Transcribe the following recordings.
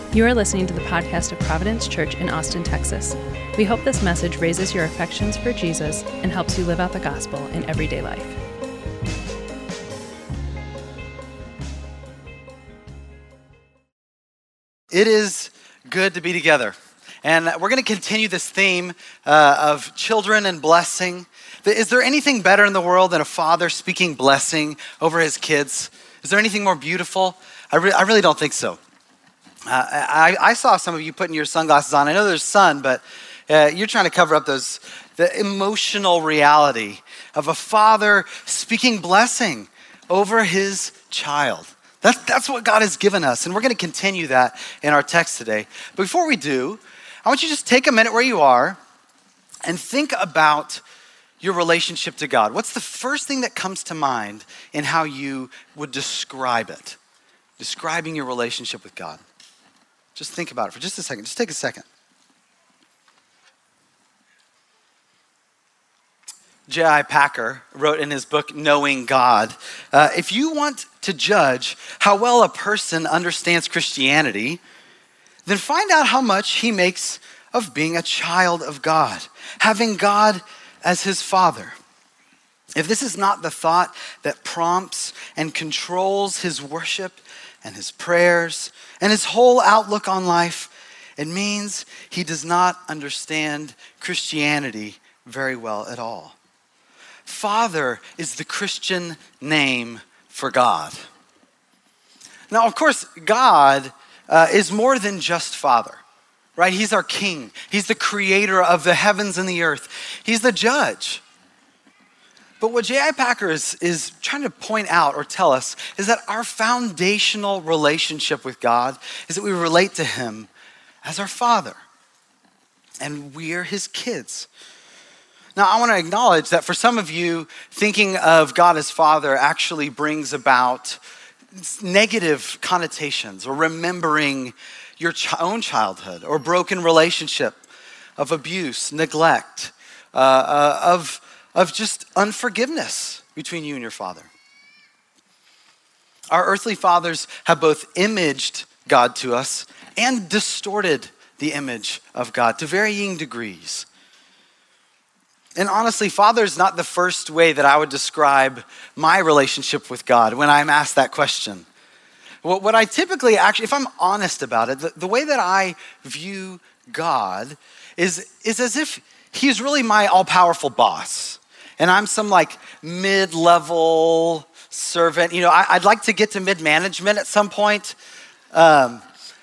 You are listening to the podcast of Providence Church in Austin, Texas. We hope this message raises your affections for Jesus and helps you live out the gospel in everyday life. It is good to be together. And we're going to continue this theme of children and blessing. Is there anything better in the world than a father speaking blessing over his kids? Is there anything more beautiful? I really don't think so. I saw some of you putting your sunglasses on. I know there's sun, but you're trying to cover up the emotional reality of a father speaking blessing over his child. That's what God has given us, and we're going to continue that in our text today. But before we do, I want you to just take a minute where you are and think about your relationship to God. What's the first thing that comes to mind in how you would describe it? Describing your relationship with God. Just think about it for just a second. Just take a second. J.I. Packer wrote in his book, Knowing God, if you want to judge how well a person understands Christianity, then find out how much he makes of being a child of God, having God as his father. If this is not the thought that prompts and controls his worship and his prayers and his whole outlook on life, it means he does not understand Christianity very well at all. Father is the Christian name for God. Now, of course, God is more than just Father, right? He's our King. He's the creator of the heavens and the earth. He's the judge. But what J.I. Packer is trying to point out or tell us is that our foundational relationship with God is that we relate to him as our Father, and we're his kids. Now, I want to acknowledge that for some of you, thinking of God as Father actually brings about negative connotations, or remembering your own childhood, or broken relationship of abuse, neglect, of just unforgiveness between you and your father. Our earthly fathers have both imaged God to us and distorted the image of God to varying degrees. And honestly, father is not the first way that I would describe my relationship with God when I'm asked that question. What I typically actually, if I'm honest about it, the way that I view God is as if he's really my all-powerful boss. And I'm some like mid-level servant. You know, I'd like to get to mid-management at some point. But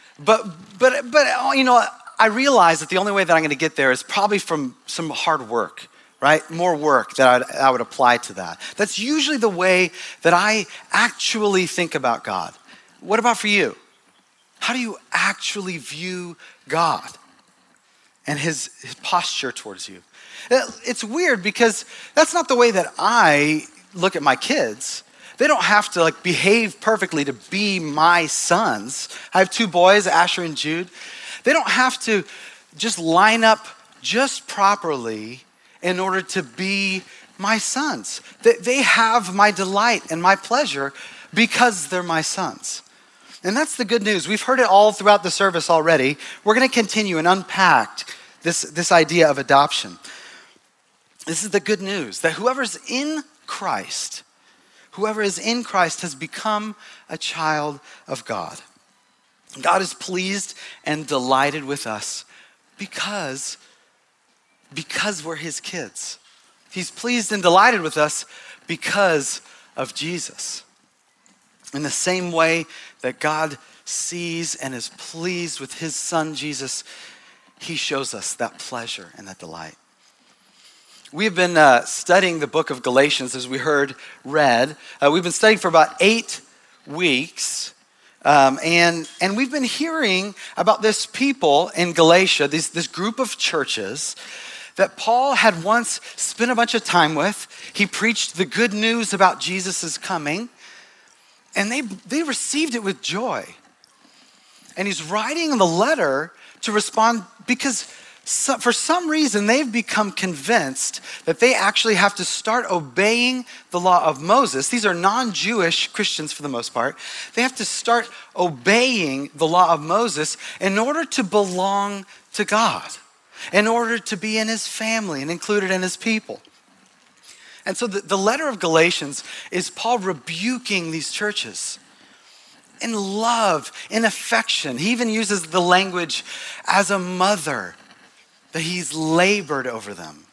you know, I realize that the only way that I'm going to get there is probably from some hard work, right? More work that I would apply to that. That's usually the way that I actually think about God. What about for you? How do you actually view God and his posture towards you? It's weird because that's not the way that I look at my kids. They don't have to like behave perfectly to be my sons. I have two boys, Asher and Jude. They don't have to just line up just properly in order to be my sons. They have my delight and my pleasure because they're my sons. And that's the good news. We've heard it all throughout the service already. We're going to continue and unpack this idea of adoption. This is the good news, that whoever is in Christ has become a child of God. God is pleased and delighted with us because we're his kids. He's pleased and delighted with us because of Jesus. In the same way that God sees and is pleased with his son, Jesus, he shows us that pleasure and that delight. We've been studying the book of Galatians, as we heard read. We've been studying for about 8 weeks. And we've been hearing about this people in Galatia, this group of churches that Paul had once spent a bunch of time with. He preached the good news about Jesus' coming, and they received it with joy. And he's writing the letter to respond because for some reason, they've become convinced that they actually have to start obeying the law of Moses. These are non-Jewish Christians for the most part. They have to start obeying the law of Moses in order to belong to God, in order to be in his family and included in his people. And so the letter of Galatians is Paul rebuking these churches in love, in affection. He even uses the language as a mother, that he's labored over them.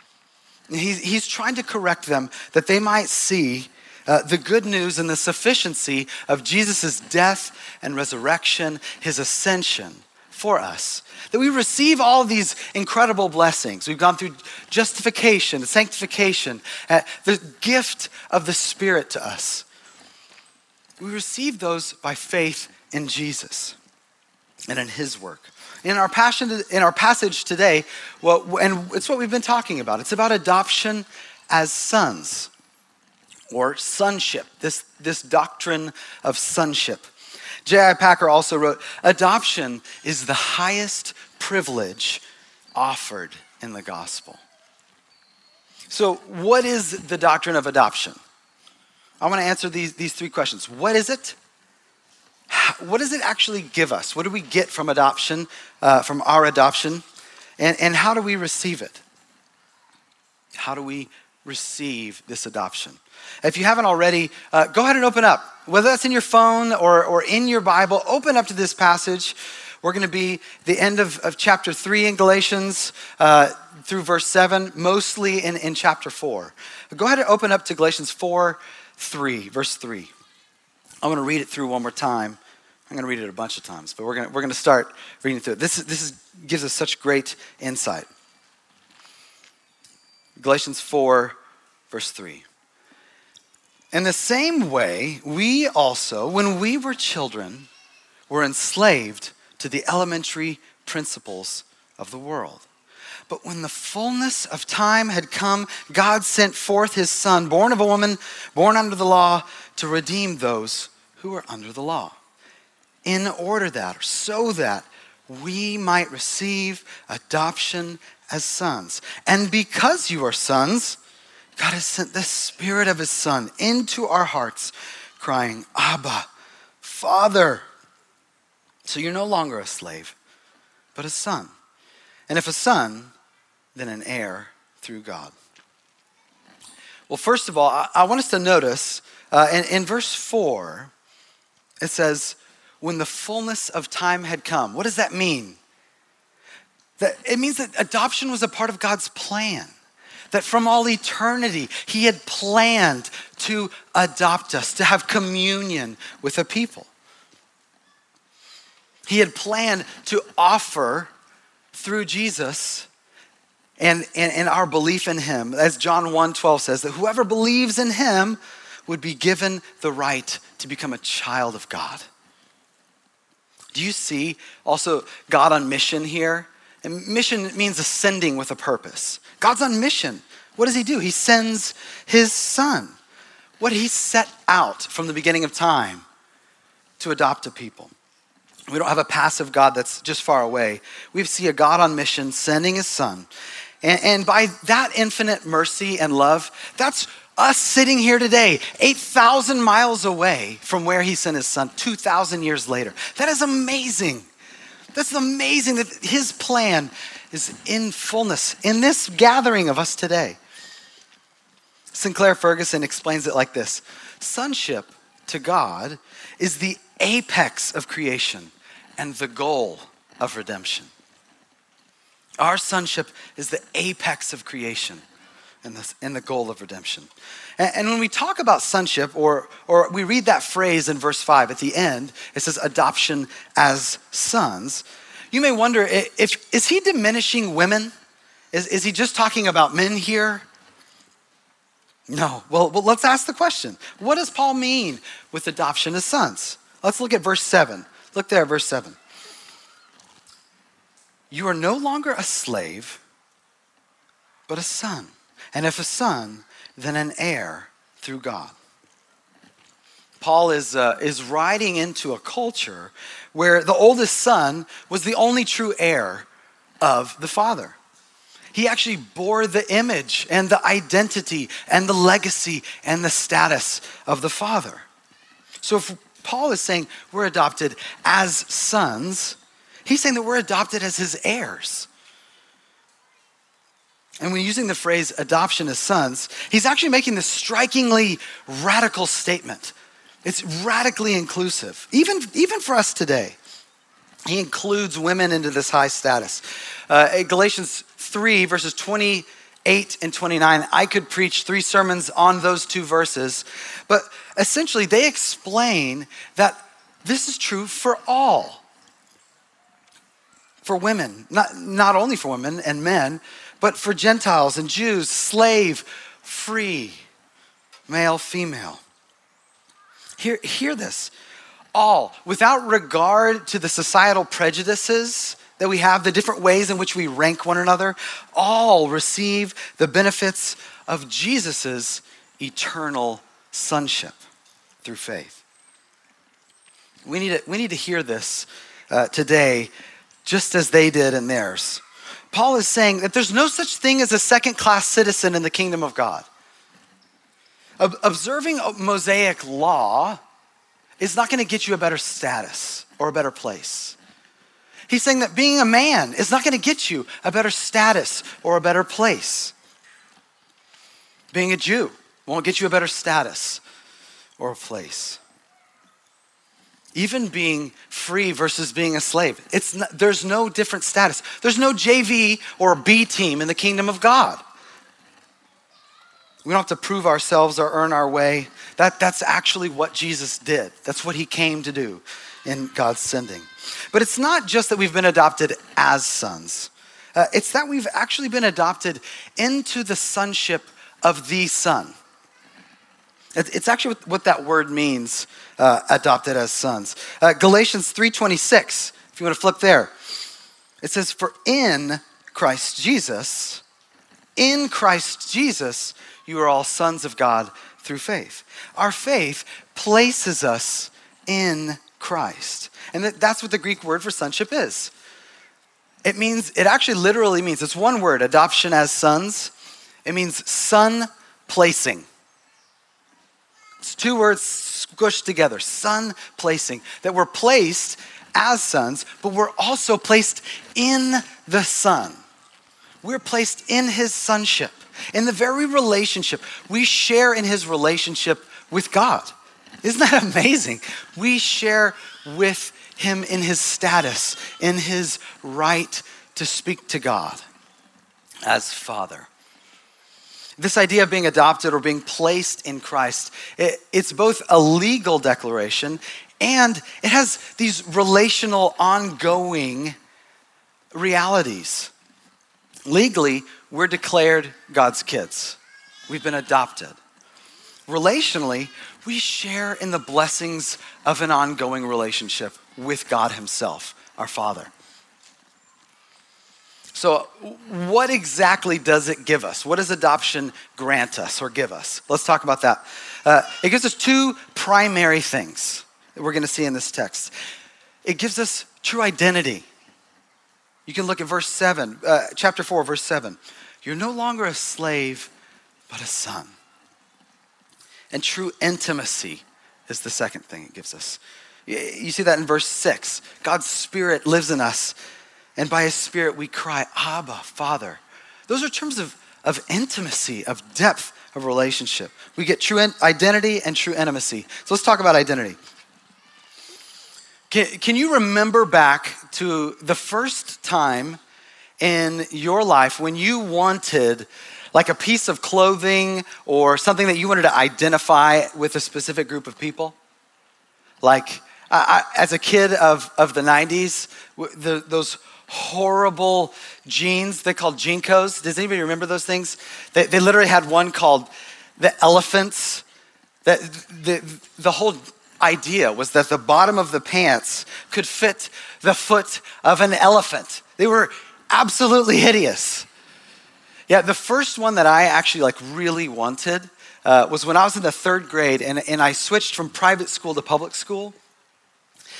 He's trying to correct them that they might see the good news and the sufficiency of Jesus' death and resurrection, his ascension for us. That we receive all of these incredible blessings. We've gone through justification, sanctification, the gift of the Spirit to us. We receive those by faith in Jesus and in his work. In our passage today, and it's what we've been talking about. It's about adoption as sons, or sonship, this doctrine of sonship. J.I. Packer also wrote, adoption is the highest privilege offered in the gospel. So what is the doctrine of adoption? I want to answer these three questions. What is it? What does it actually give us? What do we get from adoption, from our adoption? And how do we receive it? How do we receive this adoption? If you haven't already, go ahead and open up. Whether that's in your phone or in your Bible, open up to this passage. We're going to be the end of chapter 3 in Galatians through verse 7, mostly in chapter 4. But go ahead and open up to Galatians 4:3, verse 3. I'm going to read it through one more time. I'm going to read it a bunch of times, but we're going to start reading through it. This gives us such great insight. Galatians 4, verse 3. In the same way, we also, when we were children, were enslaved to the elementary principles of the world. But when the fullness of time had come, God sent forth his Son, born of a woman, born under the law, to redeem those who were under the law, in order that, or so that, we might receive adoption as sons. And because you are sons, God has sent the Spirit of his Son into our hearts, crying, Abba, Father. So you're no longer a slave, but a son. And if a son, then an heir through God. Well, first of all, I want us to notice in verse 4, it says, when the fullness of time had come. What does that mean? It means that adoption was a part of God's plan. That from all eternity, he had planned to adopt us, to have communion with a people. He had planned to offer through Jesus and our belief in him, as John 1:12 says, that whoever believes in him would be given the right to become a child of God. Do you see also God on mission here? And mission means ascending with a purpose. God's on mission. What does he do? He sends his Son. What he set out from the beginning of time to adopt a people. We don't have a passive God that's just far away. We see a God on mission sending his Son. And by that infinite mercy and love, that's us sitting here today, 8,000 miles away from where he sent his Son 2,000 years later. That is amazing. That's amazing that his plan is in fullness in this gathering of us today. Sinclair Ferguson explains it like this. Sonship to God is the apex of creation and the goal of redemption. Our sonship is the apex of creation and the goal of redemption. And when we talk about sonship, or we read that phrase in verse 5 at the end, it says adoption as sons. You may wonder, is he diminishing women? Is he just talking about men here? No. Well, let's ask the question. What does Paul mean with adoption as sons? Let's look at verse 7. Look there, verse 7. You are no longer a slave, but a son. And if a son, then an heir through God. Paul is riding into a culture where the oldest son was the only true heir of the Father. He actually bore the image and the identity and the legacy and the status of the Father. So if Paul is saying we're adopted as sons, he's saying that we're adopted as his heirs. And when using the phrase adoption as sons, he's actually making this strikingly radical statement. It's radically inclusive, even for us today. He includes women into this high status. Galatians 3, verses 28 and 29, I could preach 3 sermons on those 2 verses, but essentially they explain that this is true for all. For women, not only for women and men, but for Gentiles and Jews, slave, free, male, female. Hear this. All, without regard to the societal prejudices that we have, the different ways in which we rank one another, all receive the benefits of Jesus's eternal sonship through faith. We need to hear this today, just as they did in theirs. Paul is saying that there's no such thing as a second-class citizen in the kingdom of God. Observing Mosaic law is not going to get you a better status or a better place. He's saying that being a man is not going to get you a better status or a better place. Being a Jew won't get you a better status or a place. Even being free versus being a slave, there's no different status. There's no JV or B team in the kingdom of God. We don't have to prove ourselves or earn our way. That's actually what Jesus did. That's what he came to do in God's sending. But it's not just that we've been adopted as sons. It's that we've actually been adopted into the sonship of the Son. It's actually what that word means, adopted as sons. Galatians 3:26, if you want to flip there. It says, for in Christ Jesus, you are all sons of God through faith. Our faith places us in Christ. And that's what the Greek word for sonship is. It actually literally means, it's one word, adoption as sons. It means son placing. It's 2 words squished together, son placing. That we're placed as sons, but we're also placed in the Son. We're placed in his sonship. In the very relationship, we share in his relationship with God. Isn't that amazing? We share with him in his status, in his right to speak to God as Father. This idea of being adopted or being placed in Christ, it's both a legal declaration and it has these relational, ongoing realities. Legally, we're declared God's kids. We've been adopted. Relationally, we share in the blessings of an ongoing relationship with God himself, our Father. So what exactly does it give us? What does adoption grant us or give us? Let's talk about that. It gives us 2 primary things that we're going to see in this text. It gives us true identity. You can look at verse 7, chapter 4, verse 7. You're no longer a slave, but a son. And true intimacy is the second thing it gives us. You see that in verse 6. God's Spirit lives in us, and by his Spirit we cry, Abba, Father. Those are terms of intimacy, of depth of relationship. We get true identity and true intimacy. So let's talk about identity. Can you remember back to the first time in your life when you wanted like a piece of clothing or something that you wanted to identify with a specific group of people? Like as a kid of the 90s, those horrible jeans they called Jinkos. Does anybody remember those things? They literally had one called the Elephants. The whole idea was that the bottom of the pants could fit the foot of an elephant. They were absolutely hideous. Yeah, the first one that I actually really wanted was when I was in the 3rd grade and I switched from private school to public school.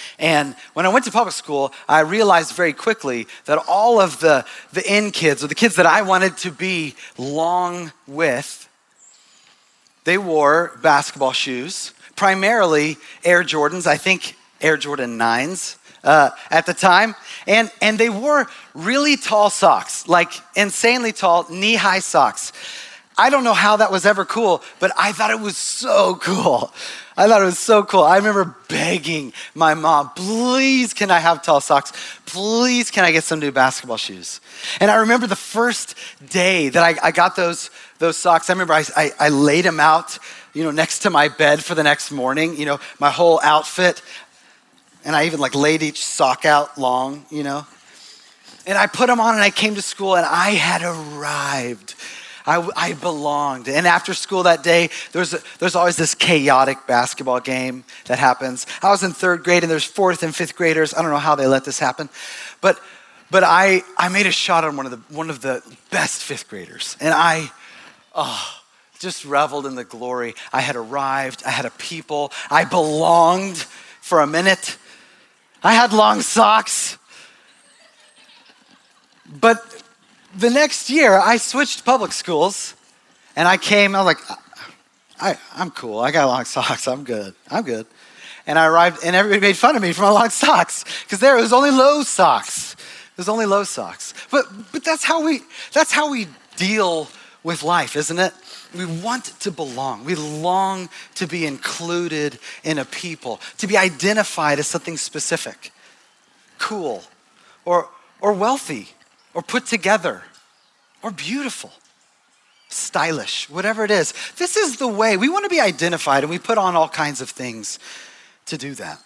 And when I went to public school, I realized very quickly that all of the in kids, or the kids that I wanted to be long with, they wore basketball shoes, primarily Air Jordans, I think Air Jordan 9s at the time. And they wore really tall socks, like insanely tall, knee-high socks. I don't know how that was ever cool, but I thought it was so cool. I remember begging my mom, please can I have tall socks? Please can I get some new basketball shoes? And I remember the first day that I got those socks. I remember I laid them out, next to my bed for the next morning, my whole outfit. And I even laid each sock out long, And I put them on and I came to school and I had arrived. I belonged. And after school that day, there's always this chaotic basketball game that happens. I was in 3rd grade and there's 4th and 5th graders. I don't know how they let this happen. But I made a shot on one of the best 5th graders. And I just reveled in the glory. I had arrived. I had a people. I belonged for a minute. I had long socks. But the next year, I switched public schools, and I was like, I'm cool. I got long socks. I'm good. And I arrived, and everybody made fun of me for my long socks, because there it was only low socks. But that's how we deal with life, isn't it? We want to belong. We long to be included in a people, to be identified as something specific, cool, or wealthy, or put together, or beautiful, stylish, whatever it is. This is the way. We want to be identified, and we put on all kinds of things to do that.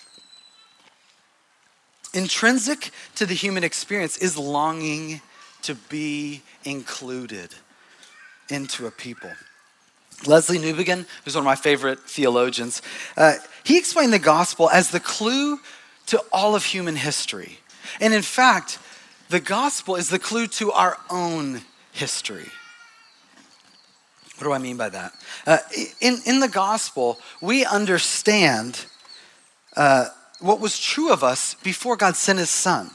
Intrinsic to the human experience is longing to be included into a people. Leslie Newbigin, who's one of my favorite theologians, he explained the gospel as the clue to all of human history. And in fact, the gospel is the clue to our own history. What do I mean by that? In the gospel, we understand what was true of us before God sent his son.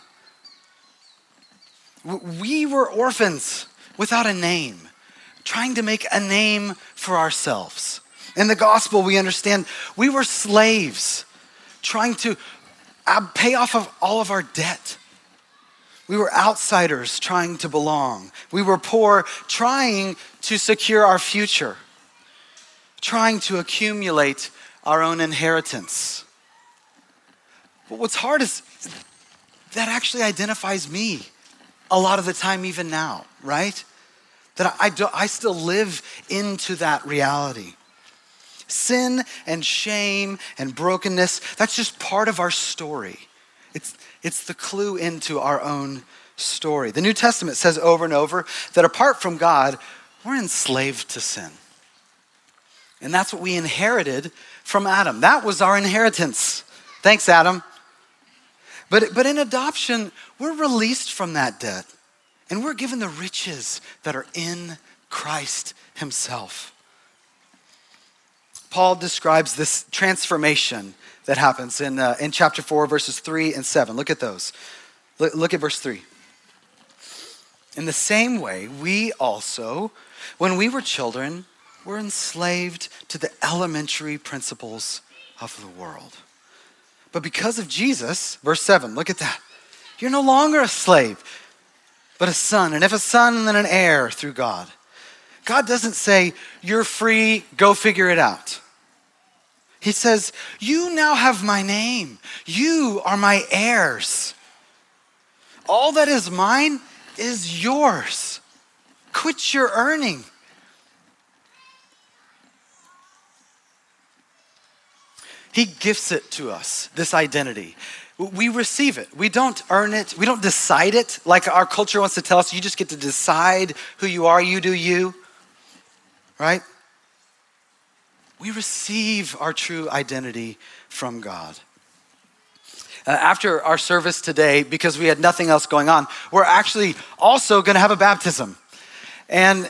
We were orphans without a name, trying to make a name for ourselves. In the gospel, we understand we were slaves, trying to pay off of all of our debt. We were outsiders trying to belong. We were poor, trying to secure our future, trying to accumulate our own inheritance. But what's hard is that actually identifies me a lot of the time, even now, right? That I still live into that reality. Sin and shame and brokenness, that's just part of our story. It's the clue into our own story. The New Testament says over and over that apart from God, we're enslaved to sin. And that's what we inherited from Adam. That was our inheritance. Thanks, Adam. But in adoption, we're released from that debt. And we're given the riches that are in Christ himself. Paul describes this transformation that happens in chapter 4, verses 3 and 7. Look at those. Look at verse 3. In the same way, we also, when we were children, were enslaved to the elementary principles of the world. But because of Jesus, verse 7, look at that. You're no longer a slave, but a son. And if a son, then an heir through God. God doesn't say, you're free, go figure it out. He says, you now have my name. You are my heirs. All that is mine is yours. Quit your earning. He gifts it to us, this identity. We receive it. We don't earn it. We don't decide it like our culture wants to tell us. You just get to decide who you are. You do you, right? We receive our true identity from God. After our service today, because we had nothing else going on, we're actually also going to have a baptism. And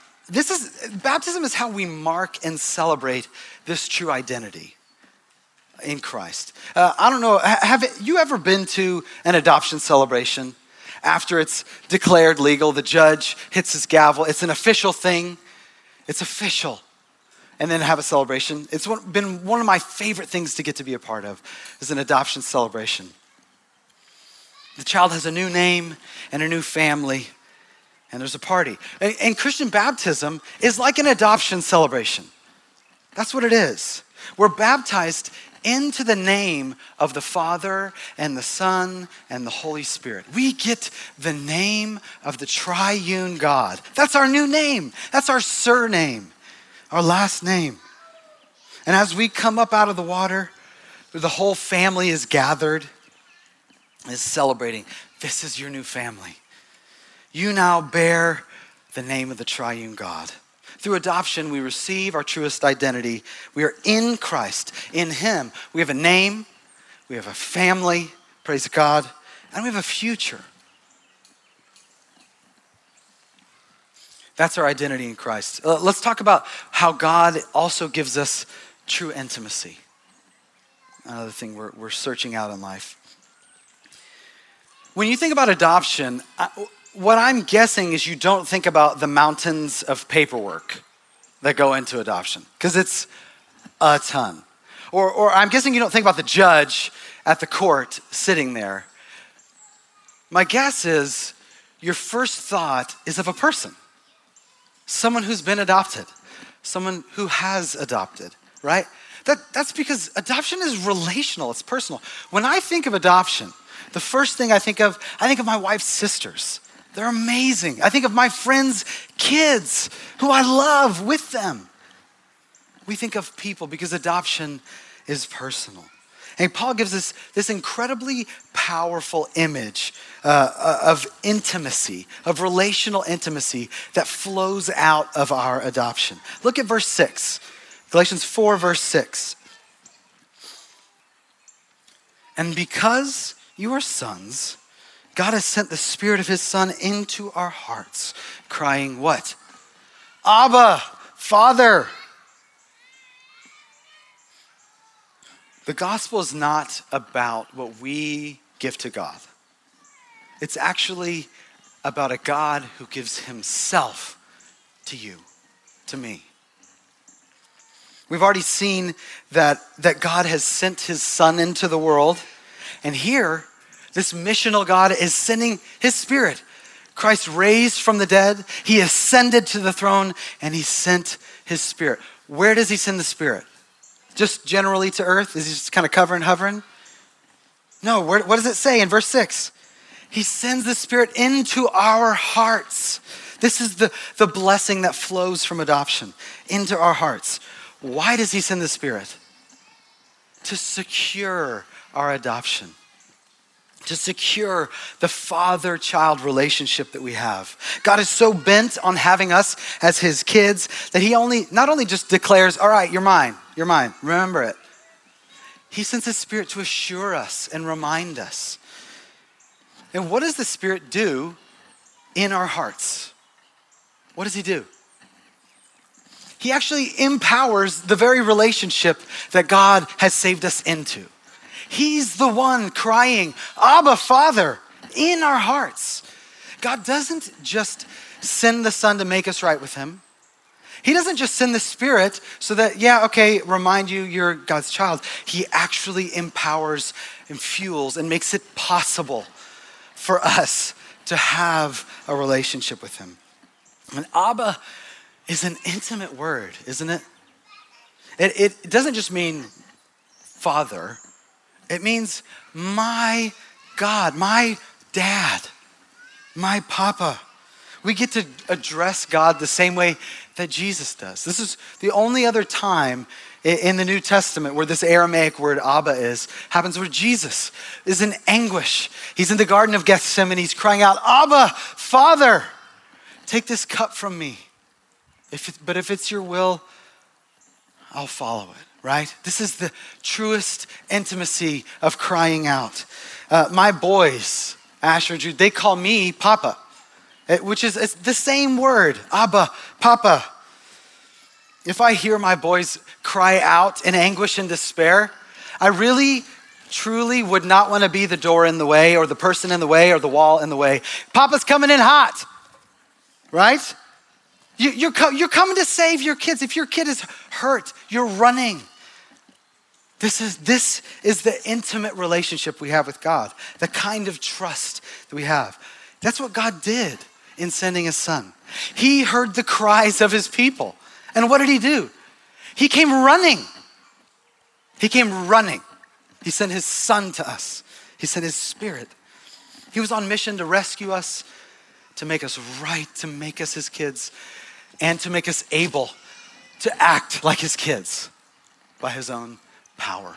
baptism is how we mark and celebrate this true identity. in Christ. I don't know, have you ever been to an adoption celebration? After it's declared legal, the judge hits his gavel. It's an official thing. It's official. And then have a celebration. It's been one of my favorite things to get to be a part of, is an adoption celebration. The child has a new name and a new family, and there's a party. And Christian baptism is like an adoption celebration. That's what it is. We're baptized into the name of the Father and the Son and the Holy Spirit. We get the name of the triune God. That's our new name. That's our surname, our last name. And as we come up out of the water, the whole family is gathered, is celebrating. This is your new family. You now bear the name of the triune God. Through adoption, we receive our truest identity. We are in Christ. In him, we have a name, we have a family, praise God, and we have a future. That's our identity in Christ. Let's talk about how God also gives us true intimacy. Another thing we're searching out in life. When you think about adoption, what I'm guessing is you don't think about the mountains of paperwork that go into adoption, because it's a ton. Or I'm guessing you don't think about the judge at the court sitting there. My guess is your first thought is of a person, someone who's been adopted, someone who has adopted, right? That's because adoption is relational, it's personal. When I think of adoption, the first thing I think of my wife's sisters. They're amazing. I think of my friends' kids who I love with them. We think of people because adoption is personal. And Paul gives us this incredibly powerful image of intimacy, of relational intimacy that flows out of our adoption. Look at verse 6, Galatians 4, verse 6. And because you are sons, God has sent the Spirit of his Son into our hearts, crying what? Abba, Father. The gospel is not about what we give to God. It's actually about a God who gives himself to you, to me. We've already seen that God has sent his Son into the world, and here, this missional God is sending his Spirit. Christ raised from the dead, he ascended to the throne, and he sent his Spirit. Where does he send the Spirit? Just generally to earth? Is he just kind of hovering? No, what does it say in verse 6? He sends the Spirit into our hearts. This is the blessing that flows from adoption into our hearts. Why does he send the Spirit? To secure our adoption. To secure the father-child relationship that we have. God is so bent on having us as his kids that he not only just declares, all right, you're mine, remember it. He sends his Spirit to assure us and remind us. And what does the Spirit do in our hearts? What does he do? He actually empowers the very relationship that God has saved us into. He's the one crying, Abba, Father, in our hearts. God doesn't just send the Son to make us right with him. He doesn't just send the Spirit so that, remind you you're God's child. He actually empowers and fuels and makes it possible for us to have a relationship with him. And Abba is an intimate word, isn't it? It doesn't just mean Father. It means my God, my dad, my papa. We get to address God the same way that Jesus does. This is the only other time in the New Testament where this Aramaic word Abba happens, where Jesus is in anguish. He's in the Garden of Gethsemane. He's crying out, Abba, Father, take this cup from me. But if it's your will, I'll follow it. Right? This is the truest intimacy of crying out. My boys, Asher, Jude, they call me Papa, which is it's the same word, Abba, Papa. If I hear my boys cry out in anguish and despair, I really, truly would not want to be the door in the way or the person in the way or the wall in the way. Papa's coming in hot, right? You're coming to save your kids. If your kid is hurt, you're running. This is the intimate relationship we have with God, the kind of trust that we have. That's what God did in sending his son. He heard the cries of his people. And what did he do? He came running. He came running. He sent his son to us. He sent his spirit. He was on mission to rescue us, to make us right, to make us his kids, and to make us able to act like his kids by his own power.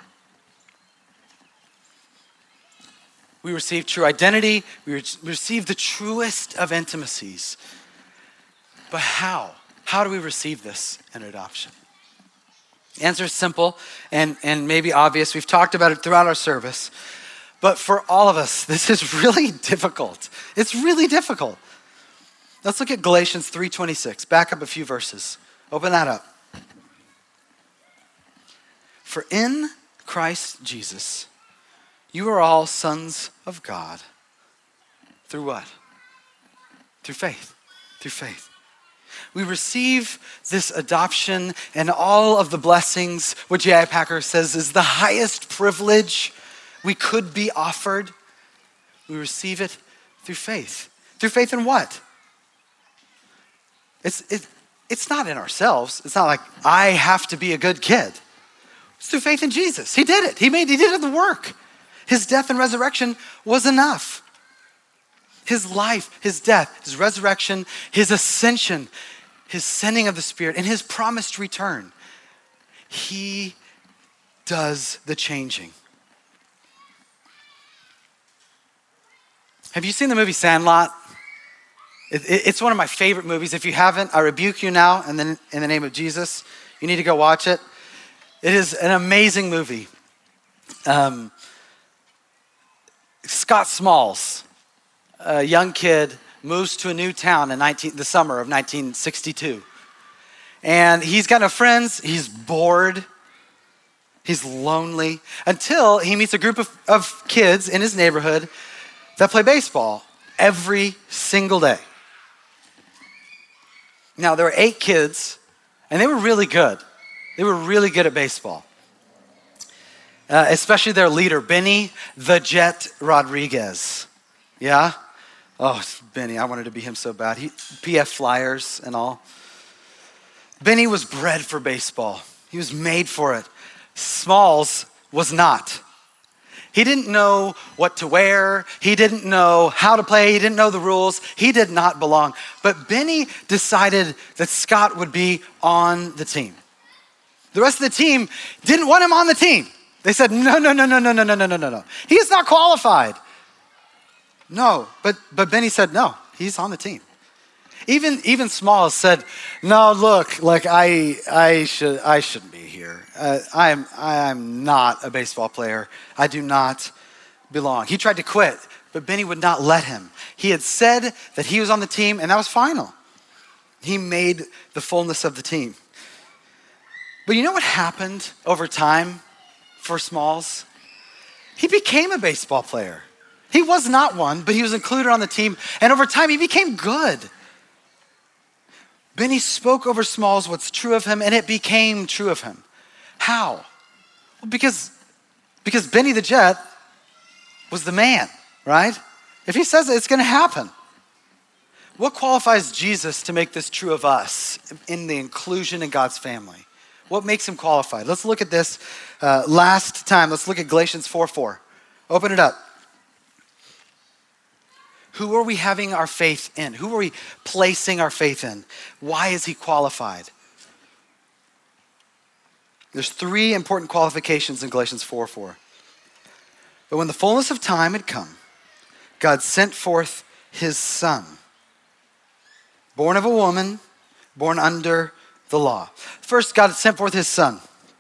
We receive true identity. We receive the truest of intimacies. But how? How do we receive this in adoption? The answer is simple and maybe obvious. We've talked about it throughout our service. But for all of us, this is really difficult. It's really difficult. Let's look at Galatians 3:26. Back up a few verses. Open that up. For in Christ Jesus, you are all sons of God. Through what? Through faith. Through faith. We receive this adoption and all of the blessings, what J.I. Packer says is the highest privilege we could be offered. We receive it through faith. Through faith in what? It's not in ourselves. It's not like I have to be a good kid. It's through faith in Jesus. He did it. He did the work. His death and resurrection was enough. His life, his death, his resurrection, his ascension, his sending of the Spirit, and his promised return. He does the changing. Have you seen the movie Sandlot? It's one of my favorite movies. If you haven't, I rebuke you now, and then in the name of Jesus, you need to go watch it. It is an amazing movie. Scott Smalls, a young kid, moves to a new town in the summer of 1962. And he's got no friends, he's bored, he's lonely, until he meets a group of kids in his neighborhood that play baseball every single day. Now, there were 8 kids, and they were really good. They were really good at baseball. Especially their leader, Benny the Jet Rodriguez. Yeah? Oh, Benny, I wanted to be him so bad. PF Flyers and all. Benny was bred for baseball. He was made for it. Smalls was not. He didn't know what to wear. He didn't know how to play. He didn't know the rules. He did not belong. But Benny decided that Scott would be on the team. The rest of the team didn't want him on the team. They said, no. He is not qualified. No, but Benny said, no, he's on the team. Even Smalls said, no, look, like I shouldn't be here. I'm not a baseball player. I do not belong. He tried to quit, but Benny would not let him. He had said that he was on the team, and that was final. He made the fullness of the team. But you know what happened over time for Smalls? He became a baseball player. He was not one, but he was included on the team, and over time he became good. Benny spoke over Smalls what's true of him, and it became true of him. How? Well, because Benny the Jet was the man, right? If he says it, it's going to happen. What qualifies Jesus to make this true of us in the inclusion in God's family? What makes him qualified? Let's look at this last time. Let's look at Galatians 4:4. Open it up. Who are we having our faith in? Who are we placing our faith in? Why is he qualified? There's 3 important qualifications in Galatians 4:4. But when the fullness of time had come, God sent forth his son, born of a woman, born under the law. First, God sent forth his son.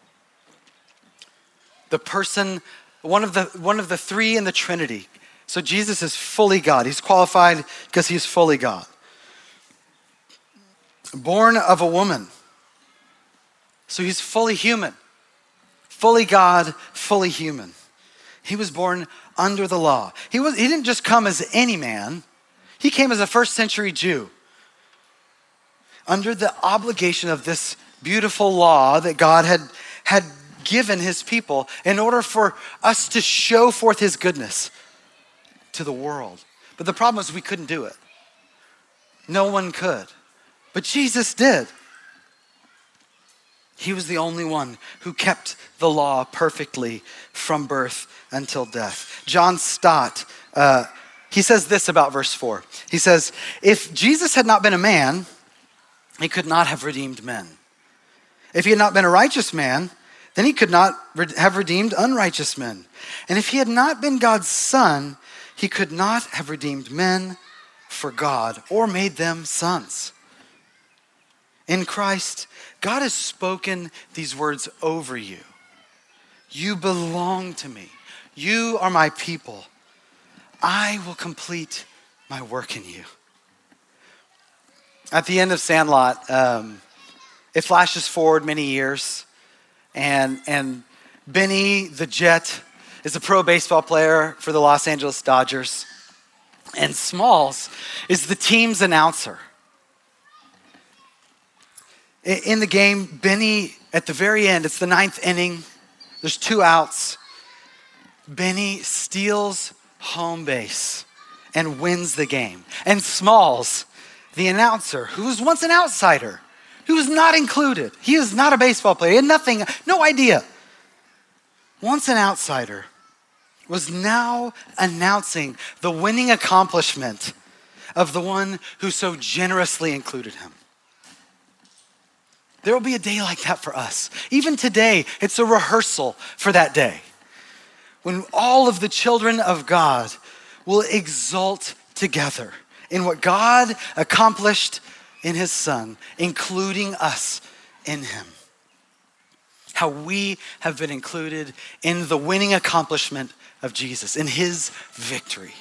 The person, one of the 3 in the Trinity. So Jesus is fully God. He's qualified because he's fully God. Born of a woman. So he's fully human. Fully God, fully human. He was born under the law. He didn't just come as any man. He came as a first century Jew under the obligation of this beautiful law that God had given his people in order for us to show forth his goodness to the world. But the problem is we couldn't do it. No one could. But Jesus did. He was the only one who kept the law perfectly from birth until death. John Stott, he says this about verse 4. He says, if Jesus had not been a man, he could not have redeemed men. If he had not been a righteous man, then he could not have redeemed unrighteous men. And if he had not been God's son, he could not have redeemed men for God or made them sons. In Christ, God has spoken these words over you. You belong to me. You are my people. I will complete my work in you. At the end of Sandlot, it flashes forward many years, and Benny the Jet is a pro baseball player for the Los Angeles Dodgers, and Smalls is the team's announcer. In the game, Benny, at the very end, it's the 9th inning, there's 2 outs. Benny steals home base and wins the game. And Smalls, the announcer, who was once an outsider, who was not included, he is not a baseball player, he had nothing, no idea. Once an outsider, was now announcing the winning accomplishment of the one who so generously included him. There will be a day like that for us. Even today, it's a rehearsal for that day when all of the children of God will exult together in what God accomplished in his Son, including us in him. How we have been included in the winning accomplishment of Jesus, in his victory.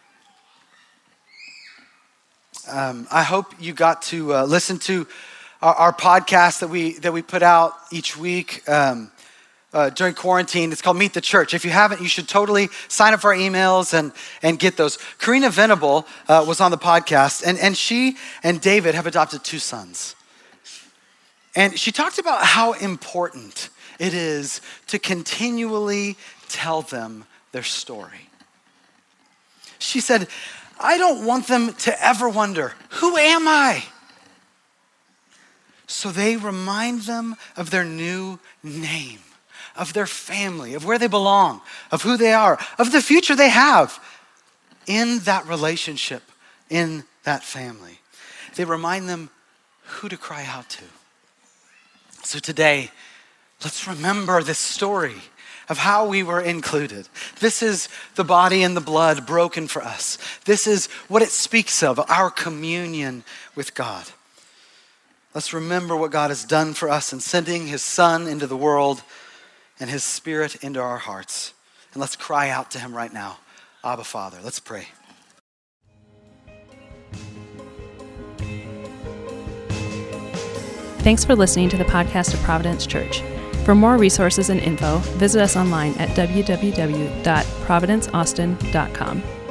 I hope you got to listen to our podcast that we put out each week during quarantine. It's called Meet the Church. If you haven't, you should totally sign up for our emails and get those. Karina Venable was on the podcast, and she and David have adopted 2 sons. And she talked about how important it is to continually tell them their story. She said, I don't want them to ever wonder, who am I? So they remind them of their new name, of their family, of where they belong, of who they are, of the future they have in that relationship, in that family. They remind them who to cry out to. So today, let's remember this story of how we were included. This is the body and the blood broken for us. This is what it speaks of, our communion with God. Let's remember what God has done for us in sending his Son into the world and his Spirit into our hearts. And let's cry out to him right now. Abba, Father. Let's pray. Thanks for listening to the podcast of Providence Church. For more resources and info, visit us online at www.providenceaustin.com.